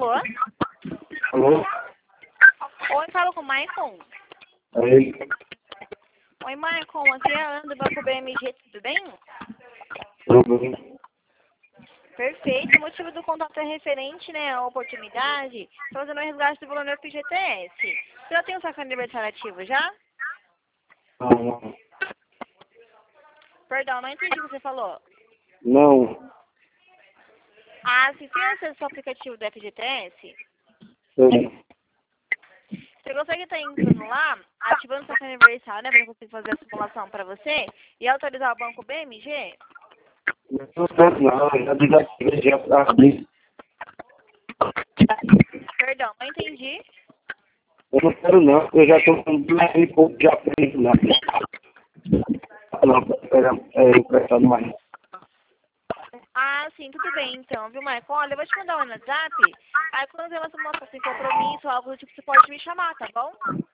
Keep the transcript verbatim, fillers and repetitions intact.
Alô? Alô? Oi, falo com o Maicon. Aí, Oi, Maicon, aqui é a Ana do Banco B M G, tudo bem? tudo bem? Perfeito, o motivo do contato é referente, né, à oportunidade, fazendo o resgate do valor do F G T S. Você já tem o saco aniversário ativo já? Não, não. Perdão, não entendi o que você falou. Não. Ah, você tem acesso ao aplicativo do F G T S? Sim. Você consegue estar entrando lá, ativando o saco aniversário, né, para eu conseguir fazer a simulação para você e autorizar o Banco B M G? Não quero não, eu já desativei já pra abrir. Perdão, não entendi. Eu não quero não, eu já estou com um pouco de aprendo lá. Não, pegar, é, emprestado mais. Ah, sim, tudo bem então, viu, Maicon? Olha, eu vou te mandar um WhatsApp. Aí quando tem uma simulação sem compromisso, algo do tipo, você pode me chamar, tá bom?